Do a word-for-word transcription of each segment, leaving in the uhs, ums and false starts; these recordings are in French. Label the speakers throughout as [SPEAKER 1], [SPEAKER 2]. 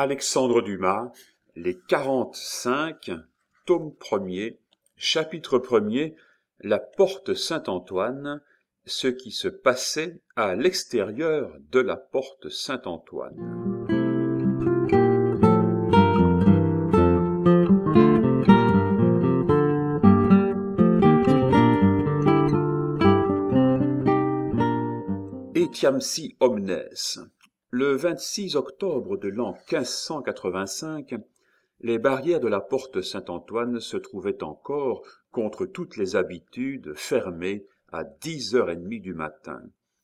[SPEAKER 1] Alexandre Dumas, Les quarante-cinq, tome premier, chapitre premier, La porte Saint-Antoine, ce qui se passait à l'extérieur de la porte Saint-Antoine. Etiamsi omnes. Le vingt-six octobre de l'an quinze cent quatre-vingt-cinq, les barrières de la porte Saint-Antoine se trouvaient encore, contre toutes les habitudes, fermées à dix heures trente du matin.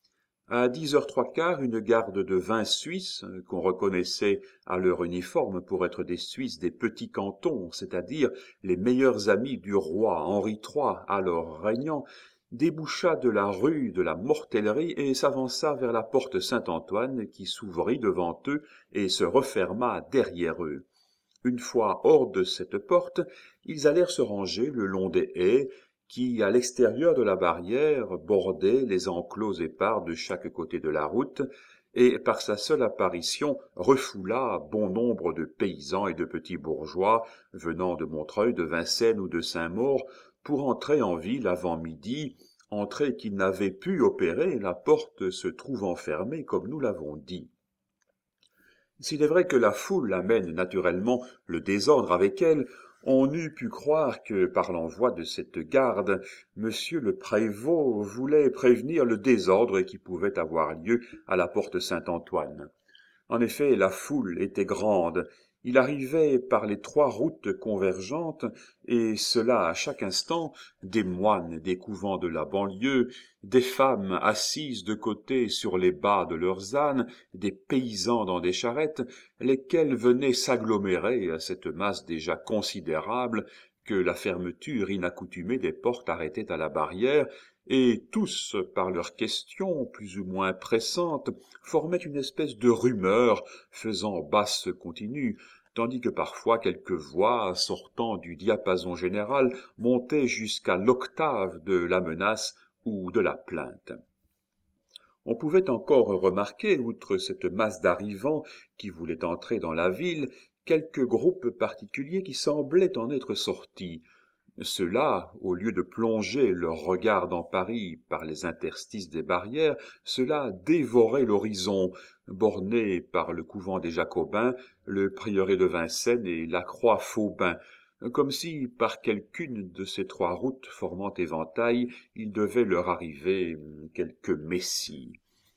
[SPEAKER 1] À dix heures trois quarts, une garde de vingt Suisses, qu'on reconnaissait à leur uniforme pour être des Suisses des petits cantons, c'est-à-dire les meilleurs amis du roi Henri trois, alors régnant, déboucha de la rue de la Mortellerie et s'avança vers la porte Saint-Antoine qui s'ouvrit devant eux et se referma derrière eux. Une fois hors de cette porte, ils allèrent se ranger le long des haies qui, à l'extérieur de la barrière, bordaient les enclos épars de chaque côté de la route, et par sa seule apparition refoula bon nombre de paysans et de petits bourgeois venant de Montreuil, de Vincennes ou de Saint-Maur pour entrer en ville avant midi, entrée qu'ils n'avaient pu opérer, la porte se trouvant fermée comme nous l'avons dit. S'il est vrai que la foule amène naturellement le désordre avec elle, on eût pu croire que, par l'envoi de cette garde, monsieur le prévôt voulait prévenir le désordre qui pouvait avoir lieu à la porte Saint-Antoine. En effet, la foule était grande. Il arrivait par les trois routes convergentes, et cela à chaque instant, des moines des couvents de la banlieue, des femmes assises de côté sur les bas de leurs ânes, des paysans dans des charrettes, lesquels venaient s'agglomérer à cette masse déjà considérable que la fermeture inaccoutumée des portes arrêtait à la barrière, et tous, par leurs questions plus ou moins pressantes, formaient une espèce de rumeur faisant basse continue, tandis que parfois quelques voix, sortant du diapason général, montaient jusqu'à l'octave de la menace ou de la plainte. On pouvait encore remarquer, outre cette masse d'arrivants qui voulaient entrer dans la ville, quelques groupes particuliers qui semblaient en être sortis. Ceux-là, au lieu de plonger leur regard dans Paris par les interstices des barrières, ceux-là dévoraient l'horizon, borné par le couvent des Jacobins, le prieuré de Vincennes et la croix Faubin, comme si, par quelqu'une de ces trois routes formant éventail, il devait leur arriver quelque messie.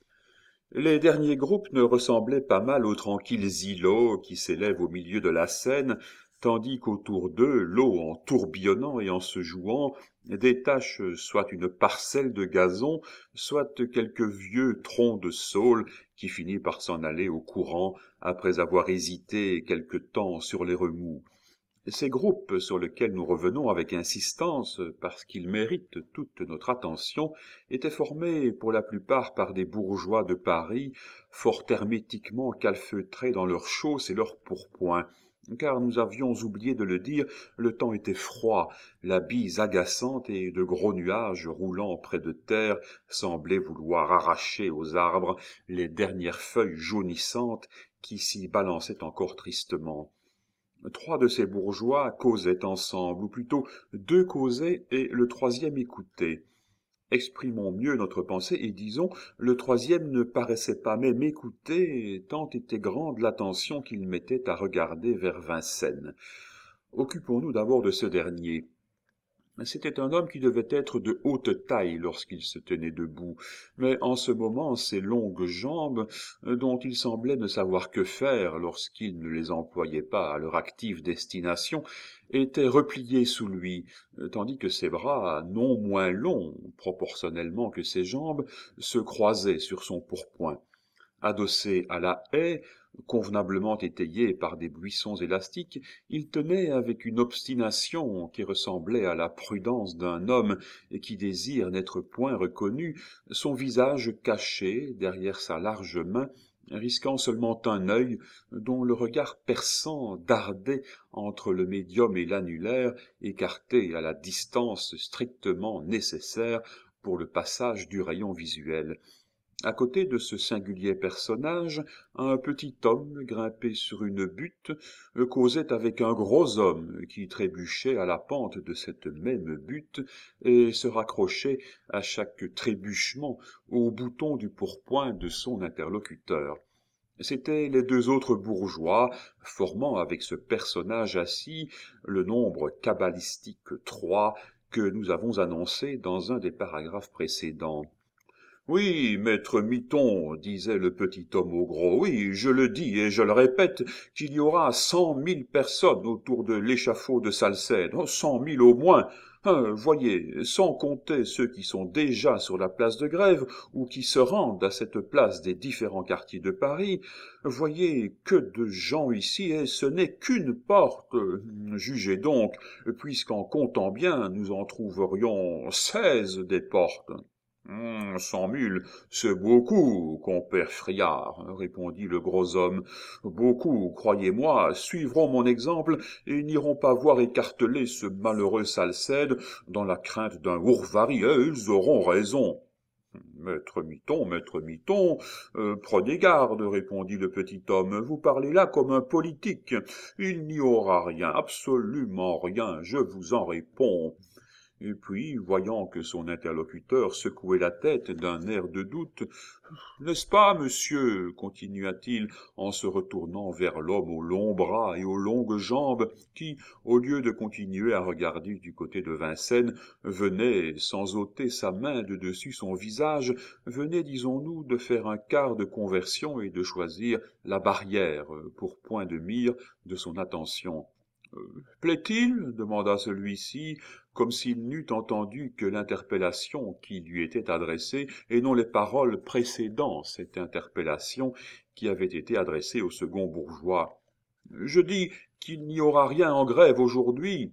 [SPEAKER 1] Les derniers groupes ne ressemblaient pas mal aux tranquilles îlots qui s'élèvent au milieu de la Seine, tandis qu'autour d'eux, l'eau en tourbillonnant et en se jouant, détache soit une parcelle de gazon, soit quelques vieux troncs de saule qui finit par s'en aller au courant après avoir hésité quelque temps sur les remous. Ces groupes, sur lesquels nous revenons avec insistance, parce qu'ils méritent toute notre attention, étaient formés pour la plupart par des bourgeois de Paris, fort hermétiquement calfeutrés dans leurs chausses et leurs pourpoints. Car nous avions oublié de le dire, le temps était froid, la bise agaçante et de gros nuages roulant près de terre semblaient vouloir arracher aux arbres les dernières feuilles jaunissantes qui s'y balançaient encore tristement. Trois de ces bourgeois causaient ensemble, ou plutôt deux causaient et le troisième écoutait. Exprimons mieux notre pensée et disons, le troisième ne paraissait pas même écouter, tant était grande l'attention qu'il mettait à regarder vers Vincennes. Occupons-nous d'abord de ce dernier. C'était un homme qui devait être de haute taille lorsqu'il se tenait debout, mais en ce moment ses longues jambes, dont il semblait ne savoir que faire lorsqu'il ne les employait pas à leur active destination, étaient repliées sous lui, tandis que ses bras, non moins longs proportionnellement que ses jambes, se croisaient sur son pourpoint. Adossé à la haie, convenablement étayé par des buissons élastiques, il tenait avec une obstination qui ressemblait à la prudence d'un homme et qui désire n'être point reconnu, son visage caché derrière sa large main, risquant seulement un œil dont le regard perçant dardait entre le médium et l'annulaire, écarté à la distance strictement nécessaire pour le passage du rayon visuel. À côté de ce singulier personnage, un petit homme, grimpé sur une butte, euh, causait avec un gros homme qui trébuchait à la pente de cette même butte et se raccrochait à chaque trébuchement au bouton du pourpoint de son interlocuteur. C'étaient les deux autres bourgeois, formant avec ce personnage assis le nombre cabalistique trois que nous avons annoncé dans un des paragraphes précédents. Oui, maître Miton, disait le petit homme au gros, oui, je le dis et je le répète, qu'il y aura cent mille personnes autour de l'échafaud de Salcède, oh, cent mille au moins. Hein, voyez, sans compter ceux qui sont déjà sur la place de Grève ou qui se rendent à cette place des différents quartiers de Paris, voyez que de gens ici, et ce n'est qu'une porte. Jugez donc, puisqu'en comptant bien, nous en trouverions seize des portes. Hum, cent mille, c'est beaucoup, compère Friard, répondit le gros homme. Beaucoup, croyez-moi, suivront mon exemple et n'iront pas voir écarteler ce malheureux Salcède dans la crainte d'un ourvari, et ils auront raison. Maître Miton, maître Miton, euh, prenez garde, répondit le petit homme, vous parlez là comme un politique. Il n'y aura rien, absolument rien, je vous en réponds. Et puis, voyant que son interlocuteur secouait la tête d'un air de doute, « N'est-ce pas, monsieur, continua-t-il en se retournant vers l'homme aux longs bras et aux longues jambes, qui, au lieu de continuer à regarder du côté de Vincennes, venait, sans ôter sa main de dessus son visage, venait, disons-nous, de faire un quart de conversion et de choisir la barrière pour point de mire de son attention. Euh, « Plaît-il » demanda celui-ci, comme s'il n'eût entendu que l'interpellation qui lui était adressée, et non les paroles précédant cette interpellation qui avait été adressée au second bourgeois. « Je dis qu'il n'y aura rien en grève aujourd'hui.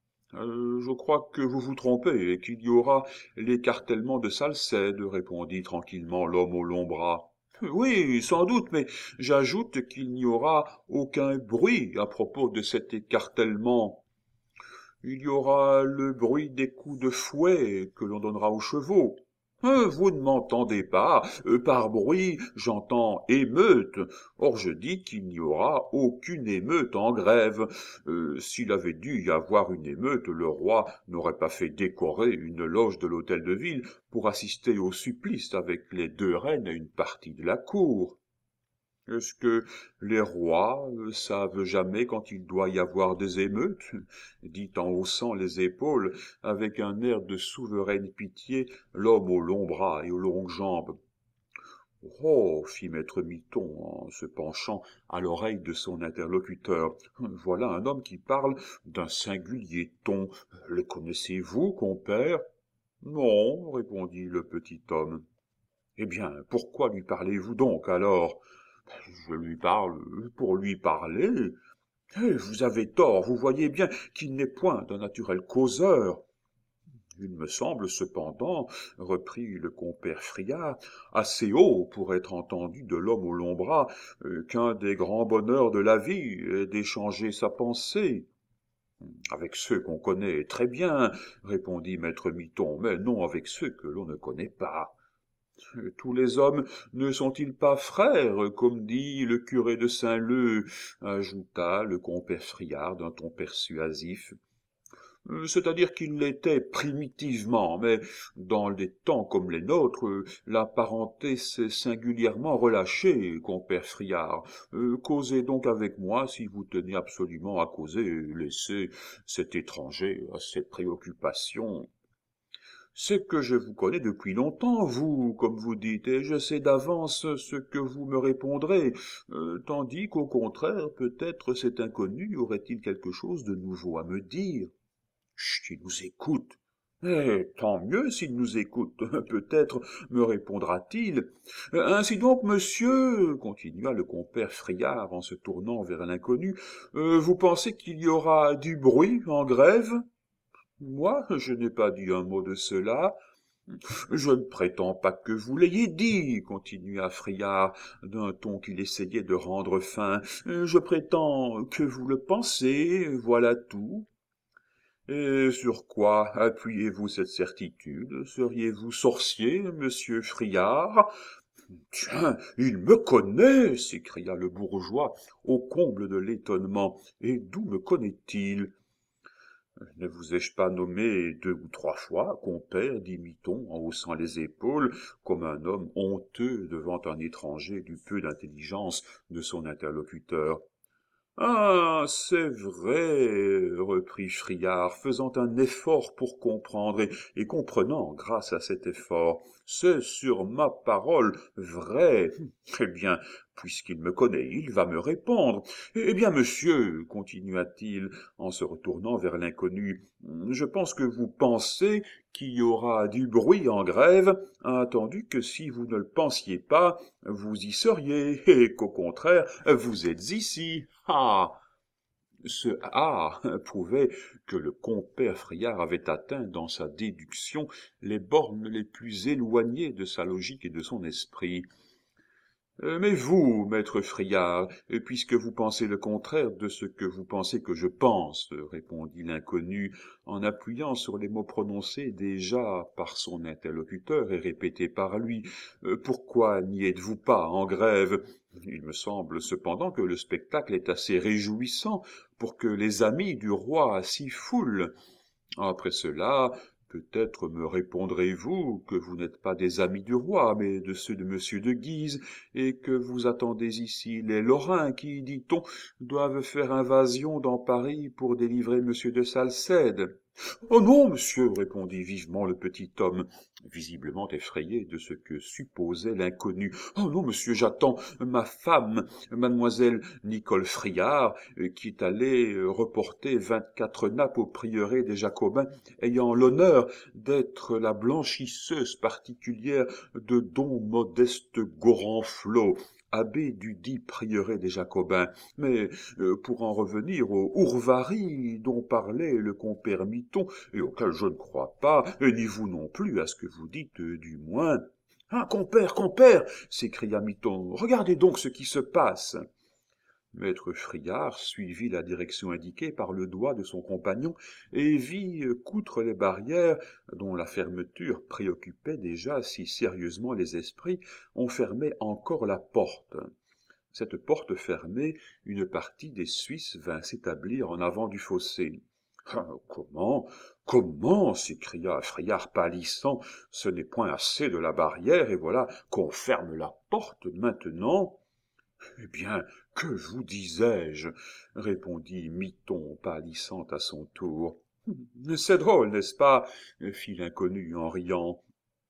[SPEAKER 1] Euh, je crois que vous vous trompez, et qu'il y aura l'écartèlement de Salcède, répondit tranquillement l'homme aux longs bras. Oui, sans doute, mais j'ajoute qu'il n'y aura aucun bruit à propos de cet écartèlement. Il y aura le bruit des coups de fouet que l'on donnera aux chevaux. Euh, vous ne m'entendez pas, euh, par bruit, j'entends émeute. Or je dis qu'il n'y aura aucune émeute en grève. Euh, s'il avait dû y avoir une émeute, le roi n'aurait pas fait décorer une loge de l'hôtel de ville pour assister au supplice avec les deux reines et une partie de la cour. Est-ce que les rois euh, savent jamais quand il doit y avoir des émeutes? Dit en haussant les épaules, avec un air de souveraine pitié, l'homme aux longs bras et aux longues jambes. « Oh » fit maître Miton en se penchant à l'oreille de son interlocuteur, « voilà un homme qui parle d'un singulier ton. Le connaissez-vous, compère ?»« Non, » répondit le petit homme. « Eh bien, pourquoi lui parlez-vous donc alors ?»« Je lui parle pour lui parler. Eh, vous avez tort, vous voyez bien qu'il n'est point d'un naturel causeur. » « Il me semble cependant, reprit le compère Friard, assez haut pour être entendu de l'homme aux longs bras, euh, qu'un des grands bonheurs de la vie est d'échanger sa pensée. »« Avec ceux qu'on connaît très bien, répondit maître Miton, mais non avec ceux que l'on ne connaît pas. » « Tous les hommes ne sont-ils pas frères, comme dit le curé de Saint-Leu » ajouta le compère Friard d'un ton persuasif. « C'est-à-dire qu'ils l'étaient primitivement, mais dans des temps comme les nôtres, la parenté s'est singulièrement relâchée, compère Friard. Euh, causez donc avec moi, si vous tenez absolument à causer, et laissez cet étranger à ses préoccupations. » « C'est que je vous connais depuis longtemps, vous, comme vous dites, et je sais d'avance ce que vous me répondrez, euh, tandis qu'au contraire, peut-être cet inconnu aurait-il quelque chose de nouveau à me dire. » « Chut, il nous écoute. »« Eh, tant mieux s'il nous écoute, peut-être me répondra-t-il. Ainsi donc, monsieur, continua le compère Friard en se tournant vers l'inconnu, euh, vous pensez qu'il y aura du bruit en grève ? » « Moi, je n'ai pas dit un mot de cela. »« Je ne prétends pas que vous l'ayez dit, continua Friard, d'un ton qu'il essayait de rendre fin. Je prétends que vous le pensez, voilà tout. » « Et sur quoi appuyez-vous cette certitude? Seriez-vous sorcier, monsieur Friard ? » « Tiens, il me connaît !» s'écria le bourgeois, au comble de l'étonnement. « Et d'où me connaît-il ?»« Ne vous ai-je pas nommé deux ou trois fois, compère ?» dit Miton, en haussant les épaules, comme un homme honteux devant un étranger du peu d'intelligence de son interlocuteur. « Ah, c'est vrai, » reprit Friard, faisant un effort pour comprendre, et, et comprenant grâce à cet effort. « C'est sur ma parole vrai. Eh bien, puisqu'il me connaît, il va me répondre. Eh bien, monsieur, continua-t-il, en se retournant vers l'inconnu, je pense que vous pensez qu'il y aura du bruit en grève, attendu que si vous ne le pensiez pas, vous y seriez, et qu'au contraire, vous êtes ici. Ah !» Ce « ah » prouvait que le compère Friard avait atteint dans sa déduction les bornes les plus éloignées de sa logique et de son esprit. Euh, mais vous, maître Friard, puisque vous pensez le contraire de ce que vous pensez que je pense, répondit l'inconnu, en appuyant sur les mots prononcés déjà par son interlocuteur et répétés par lui, euh, pourquoi n'y êtes-vous pas en grève? Il me semble cependant que le spectacle est assez réjouissant pour que les amis du roi s'y foulent. Après cela, peut-être me répondrez-vous que vous n'êtes pas des amis du roi, mais de ceux de monsieur de Guise, et que vous attendez ici les Lorrains qui, dit-on, doivent faire invasion dans Paris pour délivrer monsieur de Salcède. « Oh non, monsieur, » répondit vivement le petit homme, visiblement effrayé de ce que supposait l'inconnu. « Oh non, monsieur, j'attends ma femme, mademoiselle Nicole Friard, qui est allée reporter vingt-quatre nappes au prieuré des Jacobins, ayant l'honneur d'être la blanchisseuse particulière de don Modeste Gorenflot, abbé du dit prieuré des Jacobins. Mais euh, pour en revenir au ourvari dont parlait le compère Miton, et auquel je ne crois pas, et ni vous non plus à ce que vous dites, euh, du moins. « Ah, compère, compère !» s'écria Miton, « regardez donc ce qui se passe !» Maître Friard suivit la direction indiquée par le doigt de son compagnon et vit qu'outre les barrières, dont la fermeture préoccupait déjà si sérieusement les esprits, on fermait encore la porte. Cette porte fermée, une partie des Suisses vint s'établir en avant du fossé. Ah, « Comment, comment » s'écria Friard pâlissant, « ce n'est point assez de la barrière, et voilà qu'on ferme la porte maintenant. » « Eh bien, que vous disais-je » répondit Miton, pâlissant à son tour. « C'est drôle, n'est-ce pas » fit l'inconnu en riant.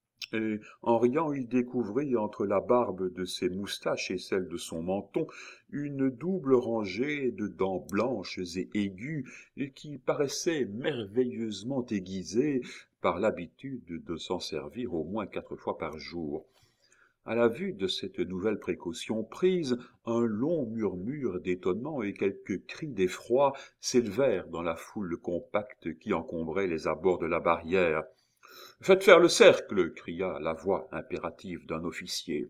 [SPEAKER 1] Et en riant, il découvrit entre la barbe de ses moustaches et celle de son menton une double rangée de dents blanches et aiguës et qui paraissaient merveilleusement aiguisées par l'habitude de s'en servir au moins quatre fois par jour. À la vue de cette nouvelle précaution prise, un long murmure d'étonnement et quelques cris d'effroi s'élevèrent dans la foule compacte qui encombrait les abords de la barrière. « Faites faire le cercle !» cria la voix impérative d'un officier.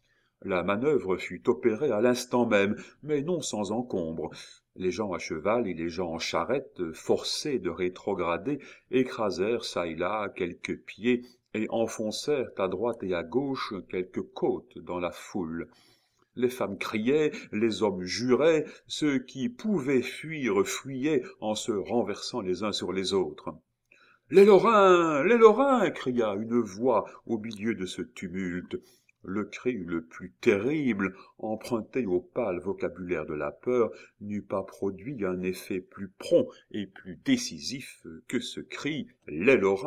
[SPEAKER 1] La manœuvre fut opérée à l'instant même, mais non sans encombre. Les gens à cheval et les gens en charrette, forcés de rétrograder, écrasèrent çà et là quelques pieds et enfoncèrent à droite et à gauche quelques côtes dans la foule. Les femmes criaient, les hommes juraient, ceux qui pouvaient fuir fuyaient en se renversant les uns sur les autres. « Les Lorrains! Les Lorrains !» cria une voix au milieu de ce tumulte. Le cri le plus terrible, emprunté au pâle vocabulaire de la peur, n'eût pas produit un effet plus prompt et plus décisif que ce cri « Les Lorrains !»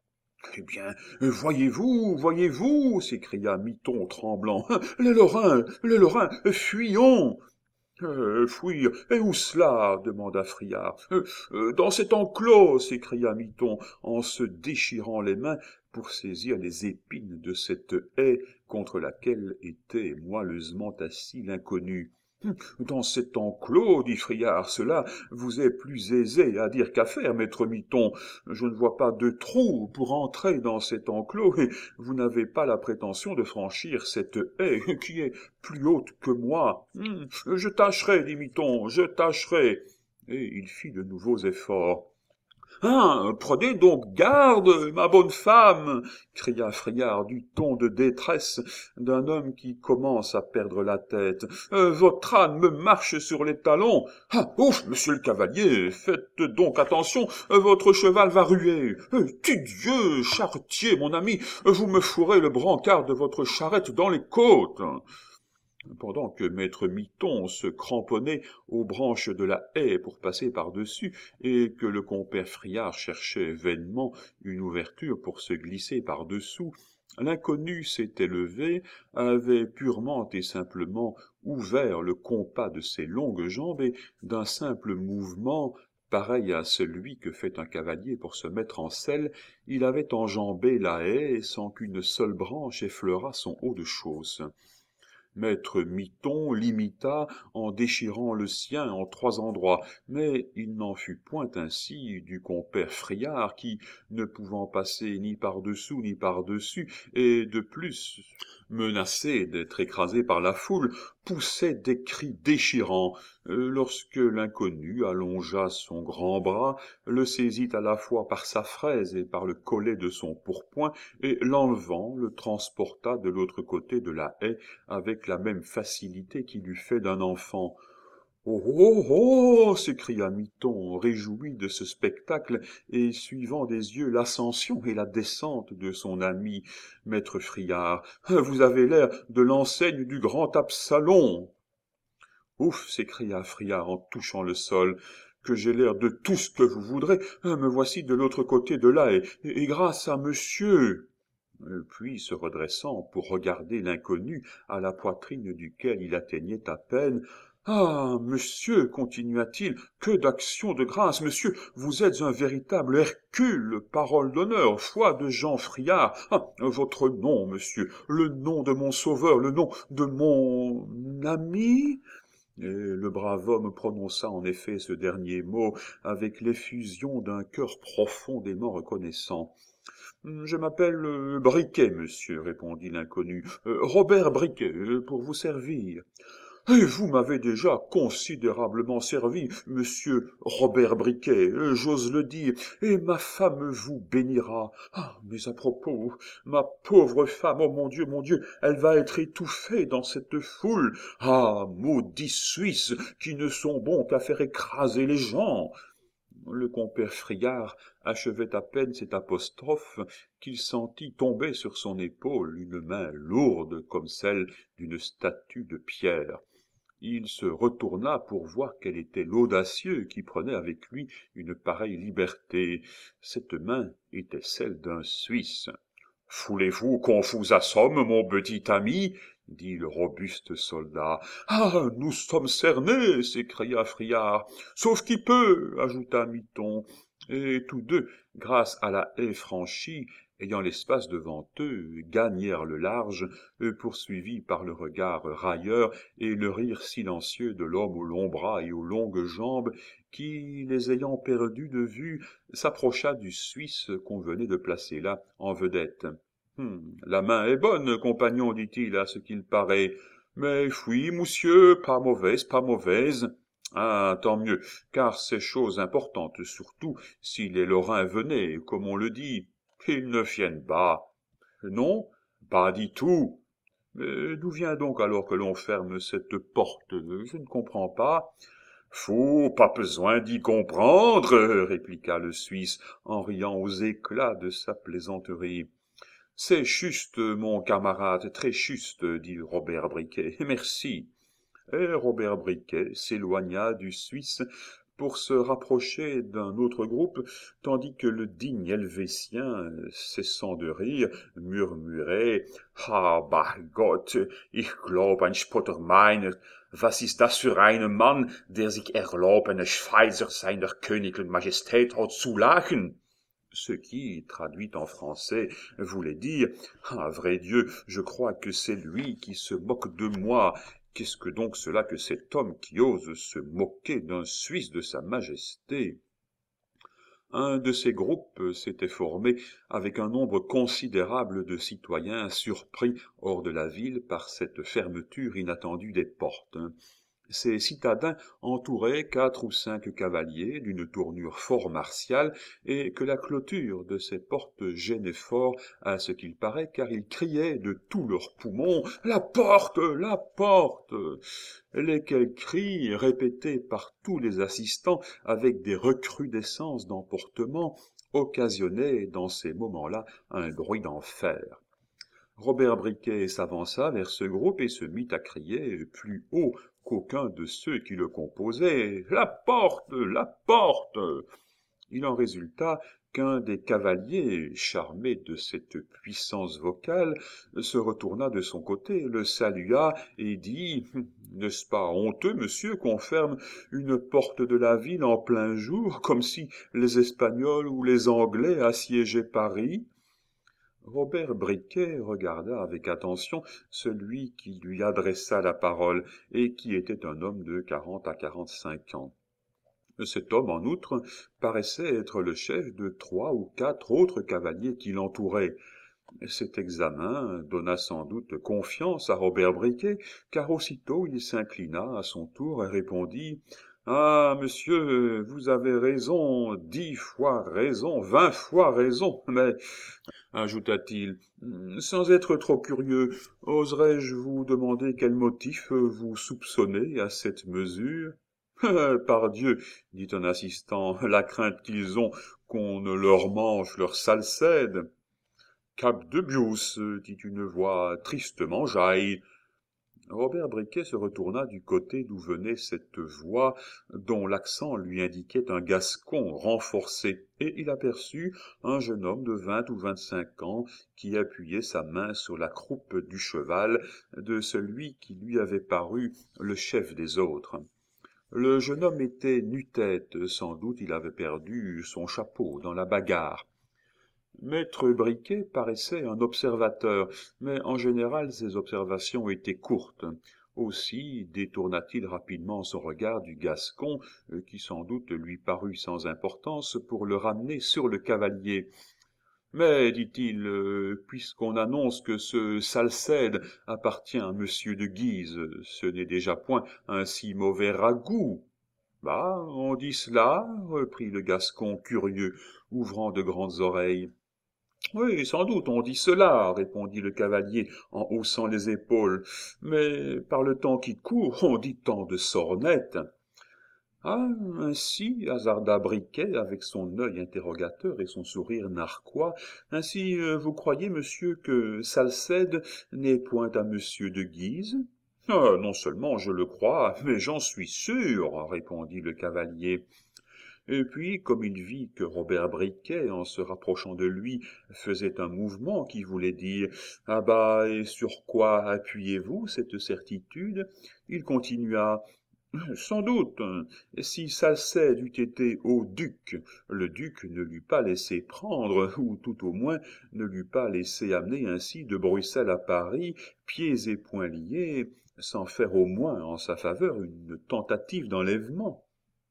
[SPEAKER 1] « Eh bien, voyez-vous, voyez-vous » s'écria Miton tremblant. « Les Lorrains, les Lorrains, fuyons !» Euh, fuir, et où cela demanda Friard. Euh, euh, dans cet enclos s'écria Miton, en se déchirant les mains pour saisir les épines de cette haie contre laquelle était moelleusement assis l'inconnu. « Dans cet enclos, dit Friard, cela vous est plus aisé à dire qu'à faire, maître Miton. Je ne vois pas de trou pour entrer dans cet enclos, et vous n'avez pas la prétention de franchir cette haie qui est plus haute que moi. Hum, je tâcherai, dit Miton, je tâcherai. » Et il fit de nouveaux efforts. Hein, prenez donc garde, ma bonne femme, cria Friard du ton de détresse d'un homme qui commence à perdre la tête. Euh, votre âne me marche sur les talons. Ah, ouf, monsieur le cavalier, faites donc attention, euh, votre cheval va ruer. Euh, Dieu, charretier, mon ami, vous me fourrez le brancard de votre charrette dans les côtes. Pendant que maître Miton se cramponnait aux branches de la haie pour passer par-dessus, et que le compère Friard cherchait vainement une ouverture pour se glisser par-dessous, l'inconnu s'était levé, avait purement et simplement ouvert le compas de ses longues jambes, et d'un simple mouvement, pareil à celui que fait un cavalier pour se mettre en selle, il avait enjambé la haie sans qu'une seule branche effleurât son haut de chausse. Maître Miton l'imita en déchirant le sien en trois endroits, mais il n'en fut point ainsi du compère Friard qui, ne pouvant passer ni par-dessous ni par-dessus, et de plus menacé d'être écrasé par la foule, poussait des cris déchirants, euh, lorsque l'inconnu allongea son grand bras, le saisit à la fois par sa fraise et par le collet de son pourpoint, et l'enlevant, le transporta de l'autre côté de la haie avec la même facilité qu'il eût fait d'un enfant. Oh, oh, oh s'écria Miton, réjoui de ce spectacle, et suivant des yeux l'ascension et la descente de son ami, maître Friard. Vous avez l'air de l'enseigne du grand Absalom. Ouf, s'écria Friard en touchant le sol, que j'ai l'air de tout ce que vous voudrez. Me voici de l'autre côté de là, et, et grâce à monsieur. Puis, se redressant pour regarder l'inconnu, à la poitrine duquel il atteignait à peine, « Ah, monsieur, continua-t-il, que d'action de grâce, monsieur, vous êtes un véritable Hercule, parole d'honneur, foi de Jean Friard. Ah, votre nom, monsieur, le nom de mon sauveur, le nom de mon ami ?» Et le brave homme prononça en effet ce dernier mot avec l'effusion d'un cœur profondément reconnaissant. « Je m'appelle euh, Briquet, monsieur, répondit l'inconnu. Euh, Robert Briquet, euh, pour vous servir. »« Et vous m'avez déjà considérablement servi, monsieur Robert Briquet, euh, j'ose le dire, et ma femme vous bénira. Ah, mais à propos, ma pauvre femme, oh mon Dieu, mon Dieu, elle va être étouffée dans cette foule. Ah, maudits Suisses, qui ne sont bons qu'à faire écraser les gens. » Le compère Friard achevait à peine cette apostrophe qu'il sentit tomber sur son épaule une main lourde comme celle d'une statue de pierre. Il se retourna pour voir quel était l'audacieux qui prenait avec lui une pareille liberté. Cette main était celle d'un Suisse. « Voulez-vous qu'on vous assomme, mon petit ami ?» dit le robuste soldat. « Ah, nous sommes cernés !» s'écria Friard. « Sauf qui peut !» ajouta Miton. Et tous deux, grâce à la haie franchie, ayant l'espace devant eux, gagnèrent le large, poursuivis par le regard railleur et le rire silencieux de l'homme aux longs bras et aux longues jambes, qui, les ayant perdus de vue, s'approcha du Suisse qu'on venait de placer là en vedette. Hum, « La main est bonne, compagnon, dit-il, à ce qu'il paraît. Mais oui, monsieur, pas mauvaise, pas mauvaise. Ah, tant mieux, car c'est chose importante, surtout si les Lorrains venaient, comme on le dit. Ils ne viennent pas. Non, pas du tout. Mais d'où vient donc alors que l'on ferme cette porte? Je ne comprends pas. Faut pas besoin d'y comprendre, répliqua le Suisse, en riant aux éclats de sa plaisanterie. C'est juste, mon camarade, très juste, dit Robert Briquet. Merci. Et Robert Briquet s'éloigna du Suisse pour se rapprocher d'un autre groupe, tandis que le digne Helvétien, cessant de rire, murmurait « Ah, bei Gott, ich glaub, ein Spotter meiner, was ist das für ein Mann, der sich erlaubt, eine Schweizer seiner Königlichen Majestät zu lachen ?» Ce qui, traduit en français, voulait dire « Ah, vrai Dieu, je crois que c'est lui qui se moque de moi. Qu'est-ce que donc cela que cet homme qui ose se moquer d'un Suisse de sa majesté ?» Un de ces groupes s'était formé avec un nombre considérable de citoyens surpris hors de la ville par cette fermeture inattendue des portes. Ces citadins entouraient quatre ou cinq cavaliers d'une tournure fort martiale, et que la clôture de ces portes gênait fort, à ce qu'il paraît, car ils criaient de tous leurs poumons « La porte! La porte !» lesquels cris, répétés par tous les assistants avec des recrudescences d'emportement, occasionnaient dans ces moments-là un bruit d'enfer. Robert Briquet s'avança vers ce groupe et se mit à crier plus haut qu'aucun de ceux qui le composaient « La porte! La porte !» Il en résulta qu'un des cavaliers, charmé de cette puissance vocale, se retourna de son côté, le salua et dit « N'est-ce pas honteux, monsieur, qu'on ferme une porte de la ville en plein jour, comme si les Espagnols ou les Anglais assiégeaient Paris ?» Robert Briquet regarda avec attention celui qui lui adressa la parole et qui était un homme de quarante à quarante-cinq ans. Cet homme, en outre, paraissait être le chef de trois ou quatre autres cavaliers qui l'entouraient. Cet examen donna sans doute confiance à Robert Briquet, car aussitôt il s'inclina à son tour et répondit « Ah, monsieur, vous avez raison, dix fois raison, vingt fois raison, mais, ajouta-t-il, sans être trop curieux, oserais-je vous demander quel motif vous soupçonnez à cette mesure ?»« Pardieu, dit un assistant, la crainte qu'ils ont qu'on ne leur mange leur salcède. »« Cap de Bious, dit une voix tristement jaille. » Robert Briquet se retourna du côté d'où venait cette voix, dont l'accent lui indiquait un gascon renforcé, et il aperçut un jeune homme de vingt ou vingt-cinq ans qui appuyait sa main sur la croupe du cheval de celui qui lui avait paru le chef des autres. Le jeune homme était nu-tête, sans doute il avait perdu son chapeau dans la bagarre. Maître Briquet paraissait un observateur, mais en général ses observations étaient courtes. Aussi détourna-t-il rapidement son regard du gascon, qui sans doute lui parut sans importance, pour le ramener sur le cavalier. « Mais, dit-il, euh, puisqu'on annonce que ce Salcède appartient à monsieur de Guise, ce n'est déjà point un si mauvais ragoût. »« Bah, on dit cela, reprit le gascon curieux, ouvrant de grandes oreilles. « Oui, sans doute, on dit cela, répondit le cavalier en haussant les épaules, mais par le temps qui court, on dit tant de sornettes. »« Ah, ainsi, hasarda Briquet avec son œil interrogateur et son sourire narquois, ainsi euh, vous croyez, monsieur, que Salcède n'est point à monsieur de Guise ?»« Ah, non seulement je le crois, mais j'en suis sûr, répondit le cavalier. Et puis, comme il vit que Robert Briquet, en se rapprochant de lui, faisait un mouvement qui voulait dire « Ah bah, et sur quoi appuyez-vous cette certitude ?» il continua « Sans doute, si Salcède eût été au duc, le duc ne l'eût pas laissé prendre, ou tout au moins ne l'eût pas laissé amener ainsi de Bruxelles à Paris, pieds et poings liés, sans faire au moins en sa faveur une tentative d'enlèvement. »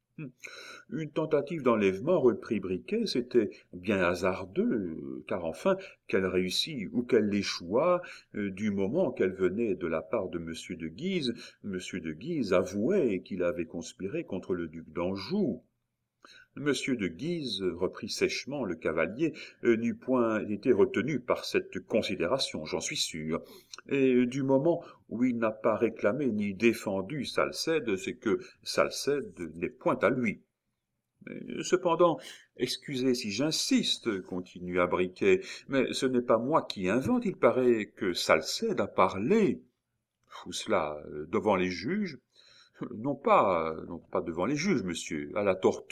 [SPEAKER 1] Une tentative d'enlèvement, reprit Briquet, c'était bien hasardeux, car enfin, qu'elle réussit ou qu'elle échouât, euh, du moment qu'elle venait de la part de monsieur de Guise, monsieur de Guise avouait qu'il avait conspiré contre le duc d'Anjou. Monsieur de Guise, reprit sèchement le cavalier, euh, n'eût point été retenu par cette considération, j'en suis sûr. Et du moment où il n'a pas réclamé ni défendu Salcède, c'est que Salcède n'est point à lui. « Cependant, excusez si j'insiste, continua Briquet, mais ce n'est pas moi qui invente, il paraît que Salcède a parlé. »« Où cela, devant les juges ?»« Non pas, non pas devant les juges, monsieur, à la torture. »«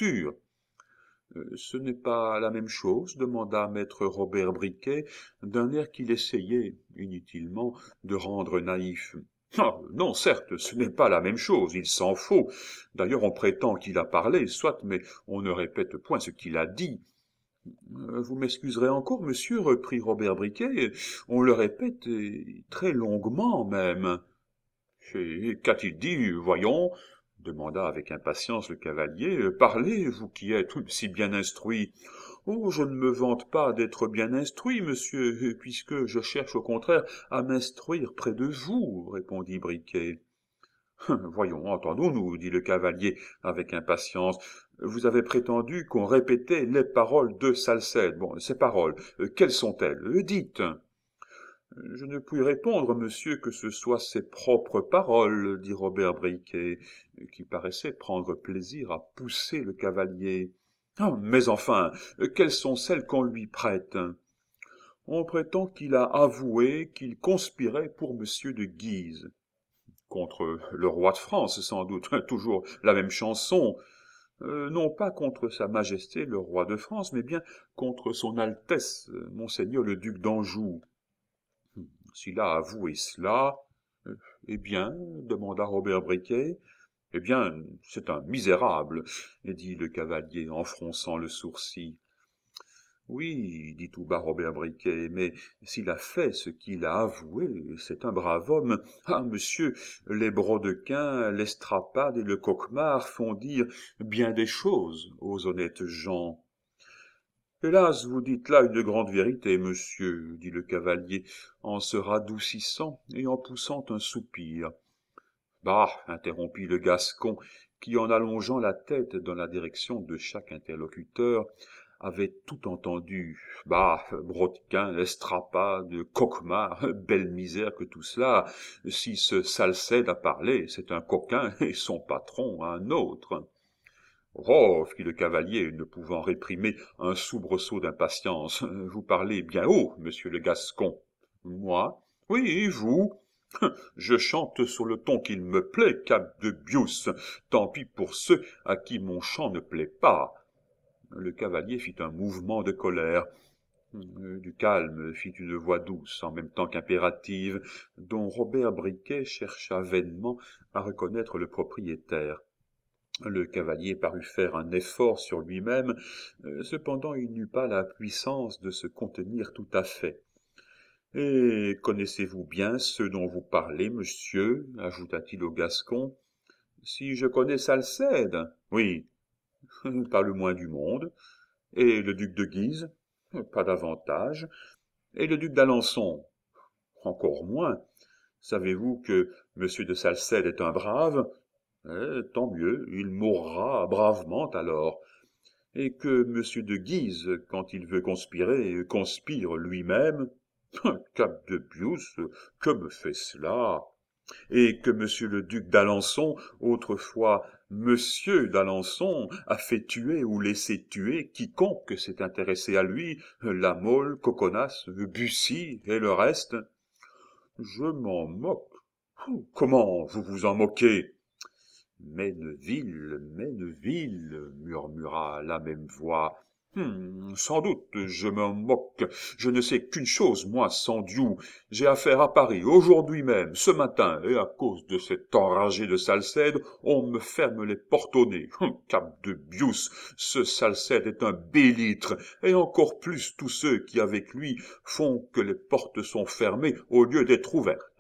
[SPEAKER 1] Ce n'est pas la même chose, demanda maître Robert Briquet, d'un air qu'il essayait, inutilement, de rendre naïf. « Ah, non, certes, ce n'est pas la même chose, il s'en faut. D'ailleurs, on prétend qu'il a parlé, soit, mais on ne répète point ce qu'il a dit. »« Vous m'excuserez encore, monsieur, reprit Robert Briquet, on le répète, et très longuement même. »« Et qu'a-t-il dit, voyons ?» demanda avec impatience le cavalier. « Parlez, vous qui êtes si bien instruit. »« Oh, je ne me vante pas d'être bien instruit, monsieur, puisque je cherche au contraire à m'instruire près de vous, » répondit Briquet. « Voyons, entendons-nous, dit le cavalier avec impatience. Vous avez prétendu qu'on répétait les paroles de Salcède. Bon, ces paroles, euh, quelles sont-elles? Euh, Dites. Je ne puis répondre, monsieur, que ce soit ses propres paroles, dit Robert Briquet, qui paraissait prendre plaisir à pousser le cavalier. Ah, mais enfin, quelles sont celles qu'on lui prête? On prétend qu'il a avoué qu'il conspirait pour monsieur de Guise. Contre le roi de France, sans doute, toujours la même chanson. Euh, non pas contre sa majesté le roi de France, mais bien contre son Altesse, monseigneur le duc d'Anjou. S'il a avoué cela, euh, eh bien, demanda Robert Briquet, eh bien, c'est un misérable, dit le cavalier en fronçant le sourcil. Oui, dit tout bas Robert Briquet, mais s'il a fait ce qu'il a avoué, c'est un brave homme. Ah, monsieur, les brodequins, l'estrapade et le coquemar font dire bien des choses aux honnêtes gens. Hélas, vous dites là une grande vérité, monsieur, dit le cavalier, en se radoucissant et en poussant un soupir. Bah, interrompit le Gascon, qui, en allongeant la tête dans la direction de chaque interlocuteur, avait tout entendu. Bah, brodequin, estrapade, coquemar, belle misère que tout cela. Si ce Salcède a parlé, c'est un coquin, et son patron un autre. Oh, fit le cavalier, ne pouvant réprimer un soubresaut d'impatience. Vous parlez bien haut, monsieur le Gascon. Moi? Oui, vous. Je chante sur le ton qu'il me plaît, cap de Bius. Tant pis pour ceux à qui mon chant ne plaît pas. Le cavalier fit un mouvement de colère. Du calme, fit une voix douce, en même temps qu'impérative, dont Robert Briquet chercha vainement à reconnaître le propriétaire. Le cavalier parut faire un effort sur lui-même, cependant il n'eut pas la puissance de se contenir tout à fait. « Et connaissez-vous bien ceux dont vous parlez, monsieur ?» ajouta-t-il au Gascon. « Si je connais Salcède, oui, pas le moins du monde. Et le duc de Guise, pas davantage. Et le duc d'Alençon, encore moins. Savez-vous que monsieur de Salcède est un brave ? Eh, tant mieux, il mourra bravement alors. Et que monsieur de Guise, quand il veut conspirer, conspire lui-même. Cap de Bius, que me fait cela? Et que monsieur le duc d'Alençon, autrefois monsieur d'Alençon, a fait tuer ou laissé tuer quiconque s'est intéressé à lui, La Mole, Coconas, Bussy et le reste. Je m'en moque. Comment vous vous en moquez? Menneville, Menneville, murmura la même voix. Hum, sans doute, je m'en moque. Je ne sais qu'une chose, moi, Sandiou. J'ai affaire à Paris, aujourd'hui même, ce matin, et à cause de cet enragé de Salcède, on me ferme les portes au nez. Hum, cap de Bius, ce Salcède est un bélitre, et encore plus tous ceux qui, avec lui, font que les portes sont fermées au lieu d'être ouvertes.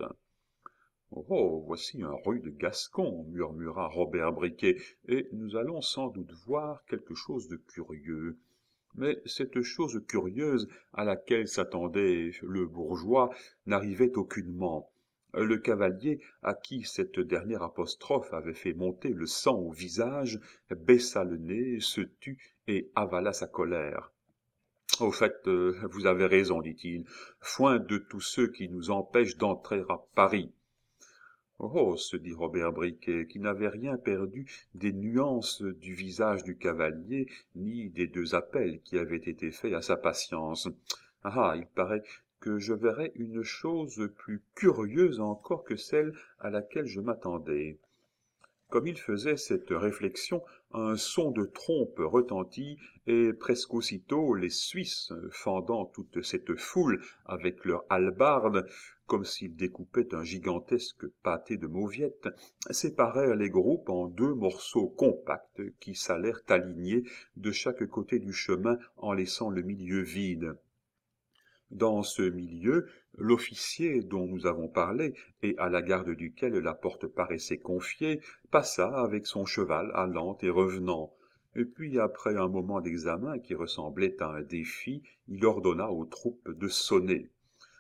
[SPEAKER 1] Oh, voici un rude Gascon, murmura Robert Briquet, et nous allons sans doute voir quelque chose de curieux. Mais cette chose curieuse à laquelle s'attendait le bourgeois n'arrivait aucunement. Le cavalier, à qui cette dernière apostrophe avait fait monter le sang au visage, baissa le nez, se tut et avala sa colère. « Au fait, euh, vous avez raison, dit-il, foin de tous ceux qui nous empêchent d'entrer à Paris. » Oh, se dit Robert Briquet, qui n'avait rien perdu des nuances du visage du cavalier, ni des deux appels qui avaient été faits à sa patience. Ah, il paraît que je verrai une chose plus curieuse encore que celle à laquelle je m'attendais. Comme il faisait cette réflexion, un son de trompe retentit, et presque aussitôt les Suisses, fendant toute cette foule avec leurs hallebardes, comme s'ils découpaient un gigantesque pâté de mauviettes, séparèrent les groupes en deux morceaux compacts qui s'allèrent aligner de chaque côté du chemin en laissant le milieu vide. Dans ce milieu, l'officier dont nous avons parlé, et à la garde duquel la porte paraissait confiée, passa avec son cheval allant et revenant. Et puis, après un moment d'examen qui ressemblait à un défi, il ordonna aux troupes de sonner.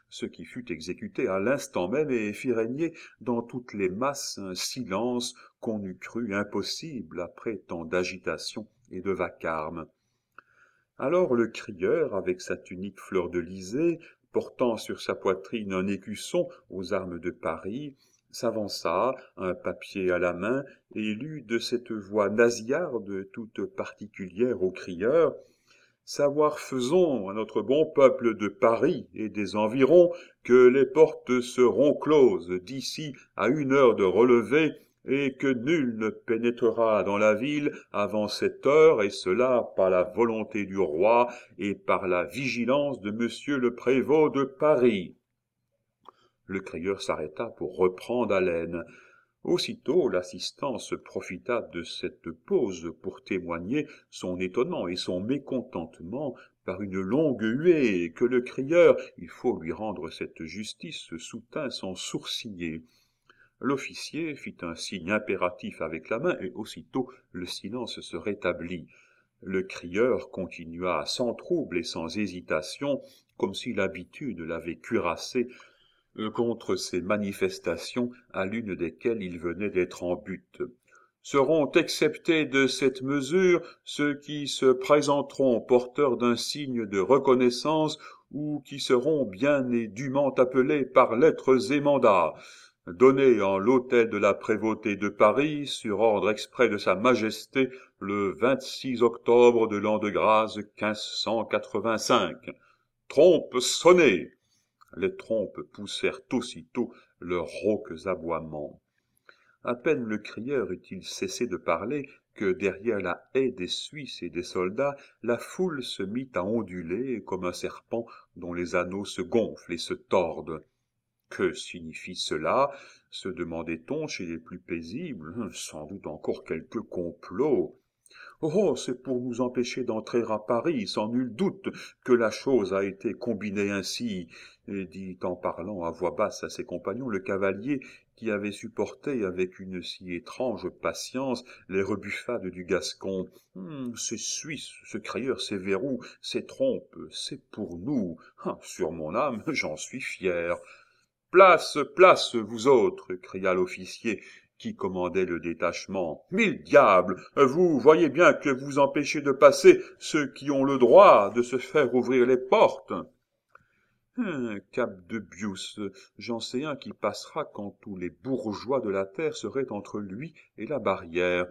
[SPEAKER 1] ce qui fut exécuté à l'instant même et fit régner dans toutes les masses un silence qu'on eût cru impossible après tant d'agitation et de vacarme. Alors le crieur, avec sa tunique fleur-de-lysée, portant sur sa poitrine un écusson aux armes de Paris, s'avança, un papier à la main, et lut de cette voix nasillarde toute particulière au crieur: « Savoir faisons à notre bon peuple de Paris et des environs que les portes seront closes d'ici à une heure de relevée, et que nul ne pénétrera dans la ville avant cette heure, et cela par la volonté du roi et par la vigilance de monsieur le prévôt de Paris. » Le crieur s'arrêta pour reprendre haleine. Aussitôt l'assistant se profita de cette pause pour témoigner son étonnement et son mécontentement par une longue huée que le crieur, il faut lui rendre cette justice, soutint sans sourciller. L'officier fit un signe impératif avec la main, et aussitôt le silence se rétablit. Le crieur continua sans trouble et sans hésitation, comme si l'habitude l'avait cuirassé contre ces manifestations à l'une desquelles il venait d'être en butte. « Seront exceptés de cette mesure ceux qui se présenteront porteurs d'un signe de reconnaissance ou qui seront bien et dûment appelés par lettres et mandats, donné en l'hôtel de la prévôté de Paris, sur ordre exprès de sa Majesté, le vingt-six octobre de l'an de grâce quinze cent quatre-vingt-cinq. Trompe sonnée !» Les trompes poussèrent aussitôt leurs rauques aboiements. À peine le crieur eut-il cessé de parler que derrière la haie des Suisses et des soldats, la foule se mit à onduler comme un serpent dont les anneaux se gonflent et se tordent. Que signifie cela, se demandait-on chez les plus paisibles? Sans doute encore quelque complot. Oh, c'est pour nous empêcher d'entrer à Paris, sans nul doute que la chose a été combinée ainsi, et dit en parlant à voix basse à ses compagnons le cavalier qui avait supporté avec une si étrange patience les rebuffades du Gascon. Hum, c'est suisse, ce crieur, ces verrous, ces trompes, c'est pour nous. Ah, sur mon âme, j'en suis fier. « Place, place, vous autres !» cria l'officier qui commandait le détachement. « Mille diables, vous voyez bien que vous empêchez de passer ceux qui ont le droit de se faire ouvrir les portes. » Hum, Cap de Bious, j'en sais un qui passera quand tous les bourgeois de la terre seraient entre lui et la barrière.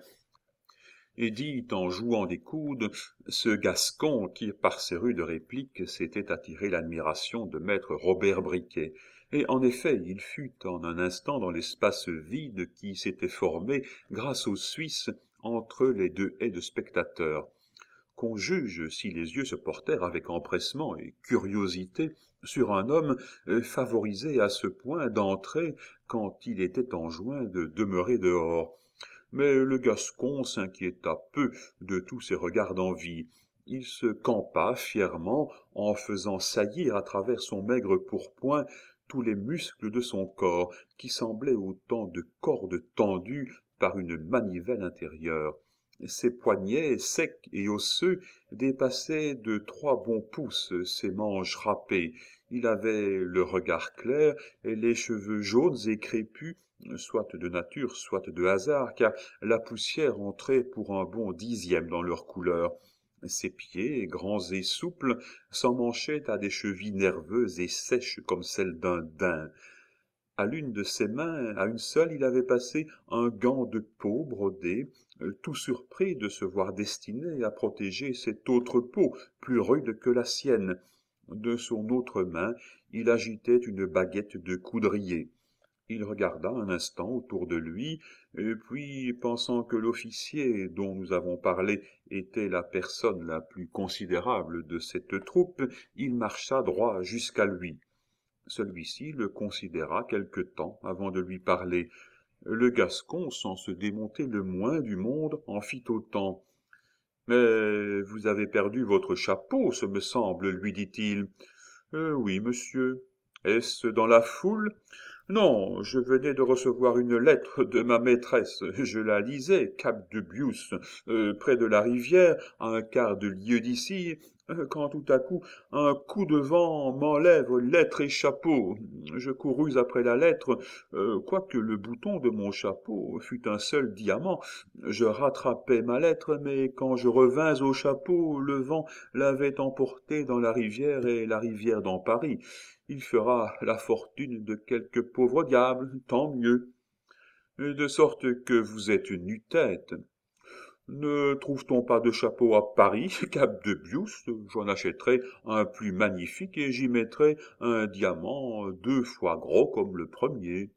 [SPEAKER 1] Et dit en jouant des coudes ce Gascon qui, par ses rudes répliques, s'était attiré l'admiration de maître Robert Briquet. Et en effet, il fut en un instant dans l'espace vide qui s'était formé grâce aux Suisses entre les deux haies de spectateurs. Qu'on juge si les yeux se portèrent avec empressement et curiosité sur un homme favorisé à ce point d'entrer quand il était enjoint de demeurer dehors. Mais le Gascon s'inquiéta peu de tous ces regards d'envie. Il se campa fièrement en faisant saillir à travers son maigre pourpoint tous les muscles de son corps, qui semblaient autant de cordes tendues par une manivelle intérieure. Ses poignets, secs et osseux, dépassaient de trois bons pouces ses manches râpées. Il avait le regard clair et les cheveux jaunes et crépus, soit de nature, soit de hasard, car la poussière entrait pour un bon dixième dans leur couleur. Ses pieds, grands et souples, s'emmanchaient à des chevilles nerveuses et sèches comme celles d'un daim. À l'une de ses mains, à une seule, il avait passé un gant de peau brodé, tout surpris de se voir destiné à protéger cette autre peau, plus rude que la sienne. De son autre main, il agitait une baguette de coudrier. Il regarda un instant autour de lui, et puis, pensant que l'officier dont nous avons parlé était la personne la plus considérable de cette troupe, il marcha droit jusqu'à lui. Celui-ci le considéra quelque temps avant de lui parler. Le Gascon, sans se démonter le moins du monde, en fit autant. « Mais vous avez perdu votre chapeau, ce me semble, lui dit-il. Euh, « Oui, monsieur. » Est-ce dans la foule? Non, je venais de recevoir une lettre de ma maîtresse. Je la lisais, Cap de Bious, euh, près de la rivière, à un quart de lieue d'ici, euh, quand tout à coup un coup de vent m'enlève lettre et chapeau. Je courus après la lettre, euh, quoique le bouton de mon chapeau fût un seul diamant. Je rattrapai ma lettre, mais quand je revins au chapeau, le vent l'avait emporté dans la rivière et la rivière dans Paris. Il fera la fortune de quelque pauvre diable, tant mieux. De sorte que vous êtes nu-tête. Ne trouve-t-on pas de chapeau à Paris, Cap de Bious? J'en achèterai un plus magnifique et j'y mettrai un diamant deux fois gros comme le premier.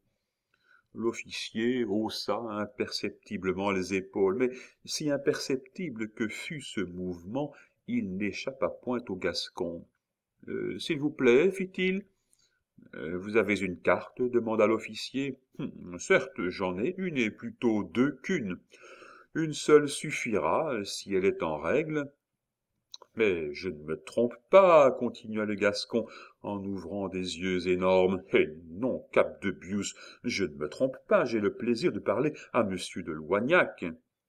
[SPEAKER 1] L'officier haussa imperceptiblement les épaules, mais si imperceptible que fût ce mouvement, il n'échappa point au Gascon. Euh, « S'il vous plaît, fit-il. Euh, vous avez une carte? Demanda l'officier. Hum, certes, j'en ai une, et plutôt deux qu'une. Une seule suffira, si elle est en règle. Mais je ne me trompe pas, continua le Gascon, en ouvrant des yeux énormes. Eh non, Cap de Bious, je ne me trompe pas, j'ai le plaisir de parler à monsieur de Loignac.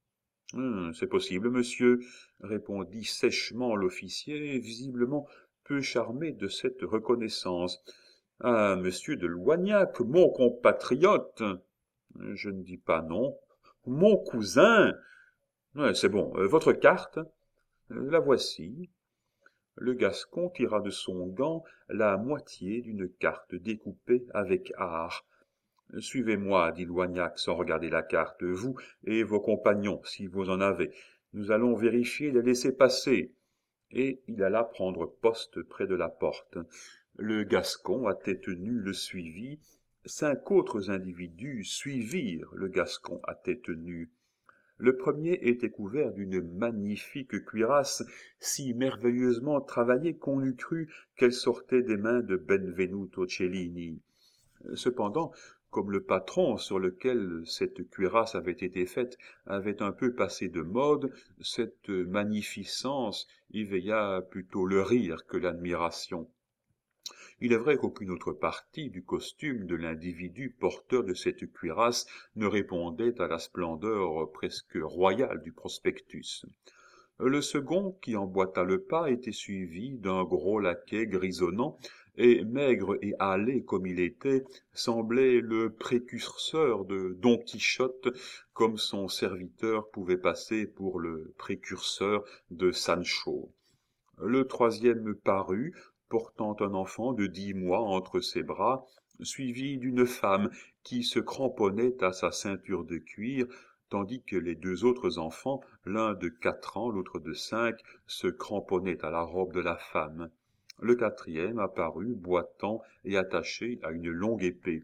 [SPEAKER 1] Hum, c'est possible, monsieur, répondit sèchement l'officier, visiblement peu charmé de cette reconnaissance. Ah, monsieur de Loignac, mon compatriote. Je ne dis pas non. Mon cousin. Ouais, c'est bon. Euh, votre carte? Euh, La voici. Le Gascon tira de son gant la moitié d'une carte découpée avec art. Suivez-moi, dit Loignac sans regarder la carte, vous et vos compagnons, si vous en avez. Nous allons vérifier les laissez-passer. Et il alla prendre poste près de la porte. Le Gascon à tête nue le suivit. Cinq autres individus suivirent le Gascon à tête nue. Le premier était couvert d'une magnifique cuirasse si merveilleusement travaillée qu'on eût cru qu'elle sortait des mains de Benvenuto Cellini. Cependant, comme le patron sur lequel cette cuirasse avait été faite avait un peu passé de mode, cette magnificence éveilla plutôt le rire que l'admiration. Il est vrai qu'aucune autre partie du costume de l'individu porteur de cette cuirasse ne répondait à la splendeur presque royale du prospectus. Le second, qui emboîta le pas, était suivi d'un gros laquais grisonnant, et maigre et hâlé comme il était, semblait le précurseur de Don Quichotte, comme son serviteur pouvait passer pour le précurseur de Sancho. Le troisième parut, portant un enfant de dix mois entre ses bras, suivi d'une femme qui se cramponnait à sa ceinture de cuir, tandis que les deux autres enfants, l'un de quatre ans, l'autre de cinq, se cramponnaient à la robe de la femme. Le quatrième apparut, boitant et attaché à une longue épée.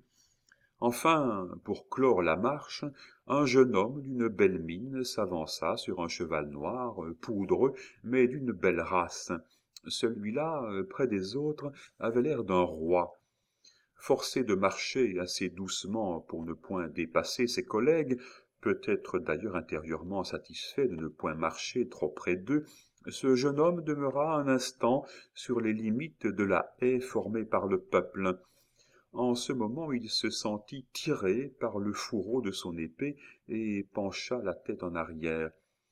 [SPEAKER 1] Enfin, pour clore la marche, un jeune homme d'une belle mine s'avança sur un cheval noir, poudreux, mais d'une belle race. Celui-là, près des autres, avait l'air d'un roi. Forcé de marcher assez doucement pour ne point dépasser ses collègues, peut-être d'ailleurs intérieurement satisfait de ne point marcher trop près d'eux, ce jeune homme demeura un instant sur les limites de la haie formée par le peuple. En ce moment, il se sentit tiré par le fourreau de son épée et pencha la tête en arrière.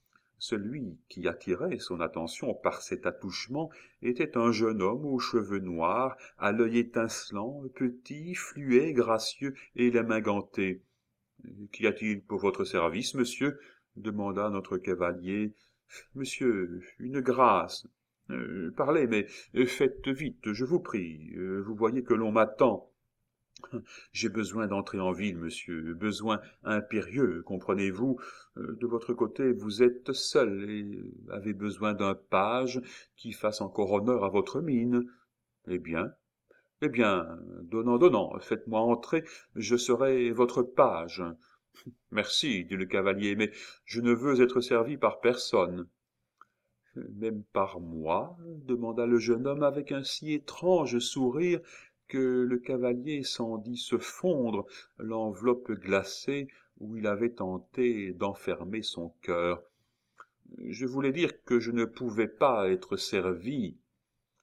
[SPEAKER 1] Celui qui attirait son attention par cet attouchement était un jeune homme aux cheveux noirs, à l'œil étincelant, petit, fluet, gracieux et les mains gantées. « Qu'y a-t-il pour votre service, monsieur ?» demanda notre cavalier. « Monsieur, une grâce. Euh, parlez, mais faites vite, je vous prie. Euh, vous voyez que l'on m'attend. » J'ai besoin d'entrer en ville, monsieur, besoin impérieux, comprenez-vous. De votre côté, vous êtes seul et avez besoin d'un page qui fasse encore honneur à votre mine. Eh bien, eh bien, donnant, donnant, faites-moi entrer, je serai votre page. Merci, dit le cavalier, mais je ne veux être servi par personne. Même par moi? Demanda le jeune homme avec un si étrange sourire que le cavalier sentit se fondre l'enveloppe glacée où il avait tenté d'enfermer son cœur. Je voulais dire que je ne pouvais pas être servi.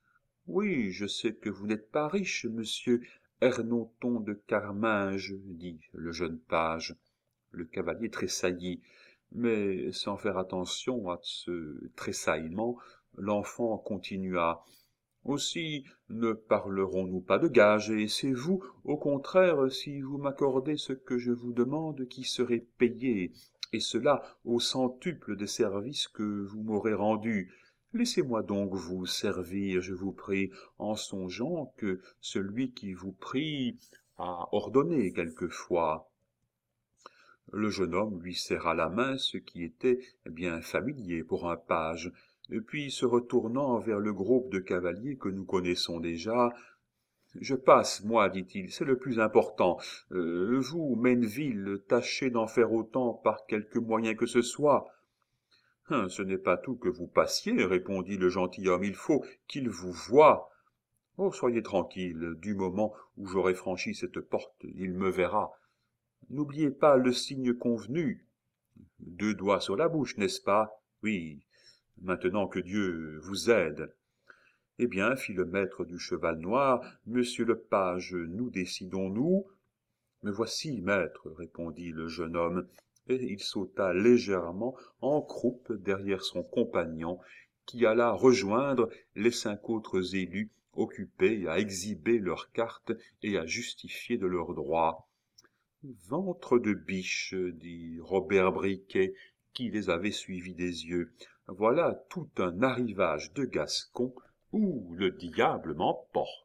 [SPEAKER 1] Oui, je sais que vous n'êtes pas riche, monsieur Ernoton de Carminges, dit le jeune page. Le cavalier tressaillit, mais sans faire attention à ce tressaillement, l'enfant continua. Aussi ne parlerons-nous pas de gages, et c'est vous, au contraire, si vous m'accordez ce que je vous demande, qui serez payé, et cela au centuple des services que vous m'aurez rendus. Laissez-moi donc vous servir, je vous prie, en songeant que celui qui vous prie a ordonné quelquefois. Le jeune homme lui serra la main, ce qui était bien familier pour un page, puis se retournant vers le groupe de cavaliers que nous connaissons déjà, « Je passe, moi, dit-il, c'est le plus important. Euh, vous, Maineville, tâchez d'en faire autant par quelque moyen que ce soit. »« Hein, ce n'est pas tout que vous passiez, répondit le gentilhomme, il faut qu'il vous voie. »« Oh, soyez tranquille, du moment où j'aurai franchi cette porte, il me verra. N'oubliez pas le signe convenu. Deux doigts sur la bouche, n'est-ce pas? Oui, maintenant que Dieu vous aide. » Eh bien, fit le maître du cheval noir, monsieur le page, nous décidons-nous? Me voici, maître, répondit le jeune homme, et il sauta légèrement en croupe derrière son compagnon, qui alla rejoindre les cinq autres élus occupés à exhiber leurs cartes et à justifier de leurs droits. « Ventre de biche, dit Robert Briquet, qui les avait suivis des yeux, voilà tout un arrivage de Gascons où le diable m'emporte. »